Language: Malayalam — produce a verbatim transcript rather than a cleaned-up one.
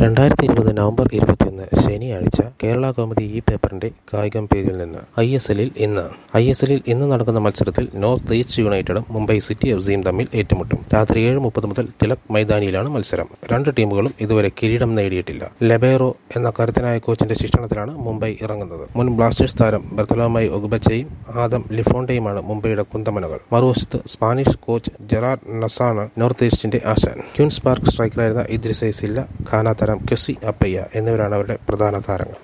രണ്ടായിരത്തി ഇരുപത് നവംബർ ഇരുപത്തിയൊന്ന് ശനിയാഴ്ച കേരള കൗമുദി ഈ പേപ്പറിന്റെ കായികം പേജിൽ നിന്ന്. ഐ എസ് എല്ലിൽ ഇന്ന് ഐ എസ് എല്ലിൽ ഇന്ന് നടക്കുന്ന മത്സരത്തിൽ നോർത്ത് ഈസ്റ്റ് യുണൈറ്റഡും മുംബൈ സിറ്റി എഫ് സിയും തമ്മിൽ ഏറ്റുമുട്ടും. രാത്രി ഏഴ് മുപ്പത് മുതൽ തിലക് മൈതാനിയിലാണ് മത്സരം. രണ്ട് ടീമുകളും ഇതുവരെ കിരീടം നേടിയിട്ടില്ല. ലെബേറോ എന്ന കരുത്തനായ കോച്ചിന്റെ ശിക്ഷണത്തിലാണ് മുംബൈ ഇറങ്ങുന്നത്. മുൻ ബ്ലാസ്റ്റേഴ്സ് താരം ബർത്തലോമായി ഒഗ്ബച്ചയും ആദം ലിഫോണ്ടെയുമാണ് മുംബൈയുടെ കുന്തമനകൾ. മറുവശത്ത് സ്പാനിഷ് കോച്ച് ജെറാർഡ് നസാണ് നോർത്ത് ഈസ്റ്റിന്റെ ആശാൻ. ക്യൂൻസ് പാർക്ക് സ്ട്രൈക്കറായിരുന്ന ഇദ്രിസ സില്ല, ഖാന താരം ക്വസി അപ്പയ്യ എന്നിവരാണ് അവരുടെ പ്രധാന താരങ്ങൾ.